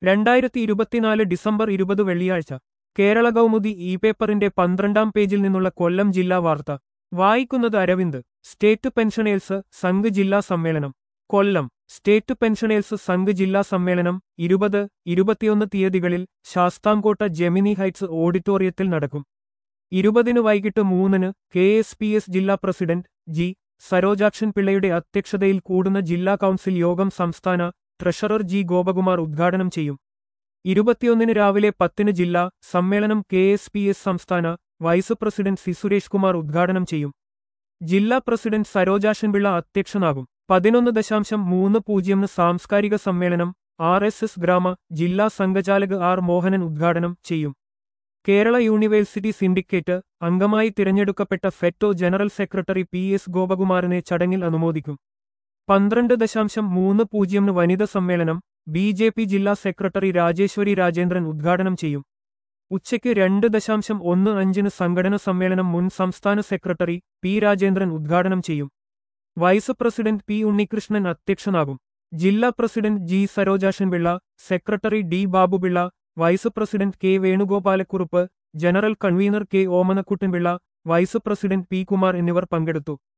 2024 December 20 വെള്ളിയാഴ്ച Kerala Kaumudi E പേപ്പറിന്റെ 12-ാം പേജിൽ നിന്നുള്ള കൊല്ലം ജില്ലാ വാർത്ത വായിക്കുന്നത് അരവിന്ദ്. സ്റ്റേറ്റ് പെൻഷനേഴ്സ് സംഘ് ജില്ലാ സമ്മേളനം കൊല്ലം. സ്റ്റേറ്റ് പെൻഷനേഴ്സ് സംഘ് ജില്ലാ സമ്മേളനം 20, 21 തീയതികളിൽ ശാസ്താംകോട്ട ജെമിനി ഹൈറ്റ്സ് ഓഡിറ്റോറിയത്തിൽ നടക്കും. 20 വൈകിട്ട് 3 KSPS ജില്ലാ പ്രസിഡന്റ് ജി. സരോജാക്ഷൻ പിള്ളയുടെ അധ്യക്ഷതയിൽ കൂടുന്ന ജില്ലാ കൗൺസിൽ യോഗം സംസ്ഥാന ട്രഷറർ ജി. ഗോപകുമാർ ഉദ്ഘാടനം ചെയ്യും. 21 രാവിലെ 10 ജില്ലാ സമ്മേളനം KSPS സംസ്ഥാന vice president C. Suresh Kumar ഉദ്ഘാടനം ചെയ്യും. ജില്ലാ പ്രസിഡന്റ് സരോജാക്ഷൻ പിള്ള അധ്യക്ഷനാകും. 11.30 സാംസ്കാരിക സമ്മേളനം RSS ഗ്രാമ ജില്ലാ സംഘചാലക് R. മോഹനൻ ഉദ്ഘാടനം ചെയ്യും. കേരള യൂണിവേഴ്സിറ്റി സിൻഡിക്കേറ്റ് അംഗമായി തിരഞ്ഞെടുക്കപ്പെട്ട ഫെറ്റോ ജനറൽ സെക്രട്ടറി PS ഗോപകുമാറിനെ ചടങ്ങിൽ അനുമോദിക്കും. 12.30 വനിത സമ്മേളനം BJP ജില്ലാ സെക്രട്ടറി രാജേശ്വരി രാജേന്ദ്രൻ ഉദ്ഘാടനം ചെയ്യും. ഉച്ചയ്ക്ക് 2.15 സംഘടന സമ്മേളനം മുൻ സംസ്ഥാന സെക്രട്ടറി P. രാജേന്ദ്രൻ ഉദ്ഘാടനം ചെയ്യും. Vice president P. ഉണ്ണികൃഷ്ണൻ അധ്യക്ഷനാകും. ജില്ലാ president G. Sarojakshan Pillai, secretary D. Babupillai, vice president K. Venugopalakkurup, general convener K. Omanakuttanpillai, vice president P. Kumar എന്നിവർ പങ്കെടുത്തു.